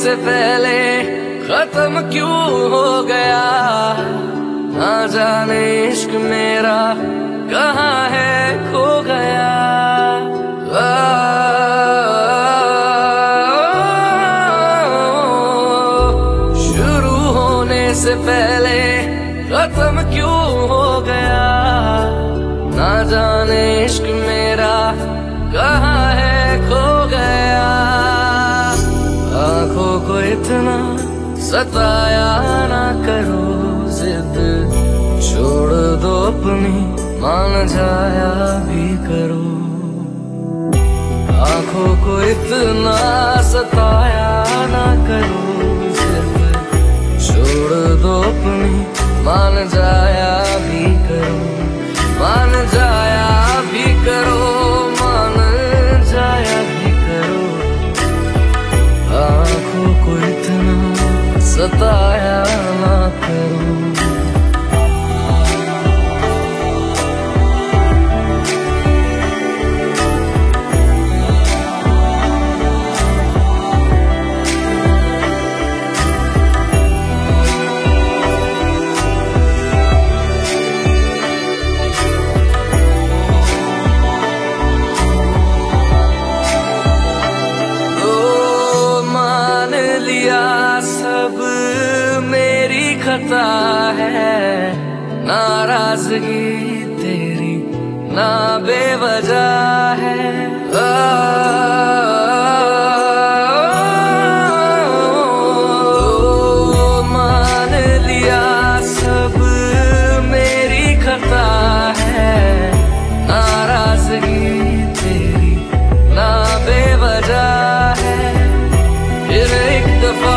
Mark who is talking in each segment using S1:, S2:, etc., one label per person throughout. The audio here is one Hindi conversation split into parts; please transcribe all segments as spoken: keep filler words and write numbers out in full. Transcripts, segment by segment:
S1: से पहले खत्म क्यों हो गया, ना जाने इश्क मेरा कहाँ है खो गया। आ, शुरू होने से पहले खत्म क्यों हो गया, ना जाने इश्क मेरा कहाँ है खो गया। आंखों को इतना सताया ना करो, जिद छोड़ दो अपनी, मान जाया भी करो। आंखों को इतना सताया ना करो, जिद छोड़ दो अपनी, मान जाया भी करो। मान जाया भी करो, मान जाया भी करो। आंखों को इतना सताया ना करो। सब मेरी खता है, नाराजगी तेरी ना बेवजह है। आ, ओ, मान लिया सब मेरी खता है, नाराजगी तेरी ना बेवजह है। फिर एक दफा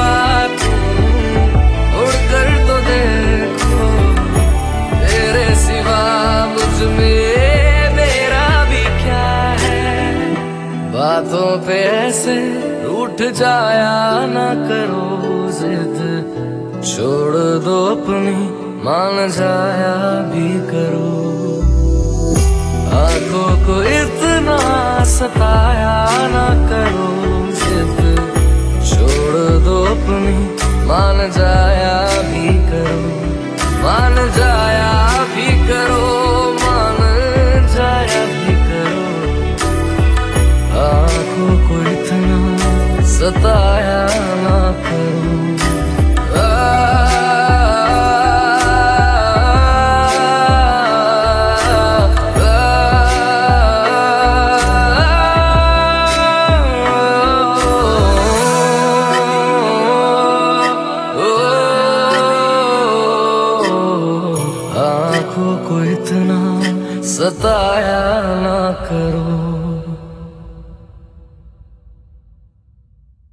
S1: बातों पे ऐसे रूठ जाया ना करो, जिद छोड़ दो अपनी, मान जाया भी करो। आंखों को इतना सताया ना करो, जिद छोड़ दो अपनी, मान जाया भी करो। मान जाया भी करो, मान जाया भी करो। आंखों को इतना सताया ना करो। आंखों को इतना सताया ना करो।